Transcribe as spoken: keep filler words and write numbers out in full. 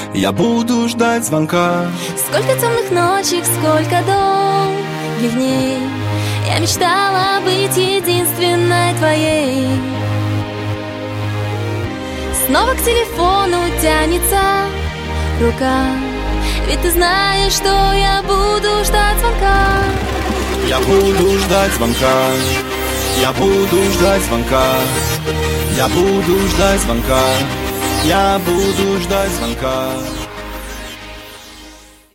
Я буду ждать звонка. Сколько темных ночей, сколько долгих дней я мечтала быть единственной твоей. Снова к телефону тянется рука, ведь ты знаешь, что я буду ждать звонка. Я буду ждать звонка. Я буду ждать звонка. Я буду ждать звонка. Я буду ждать звонка.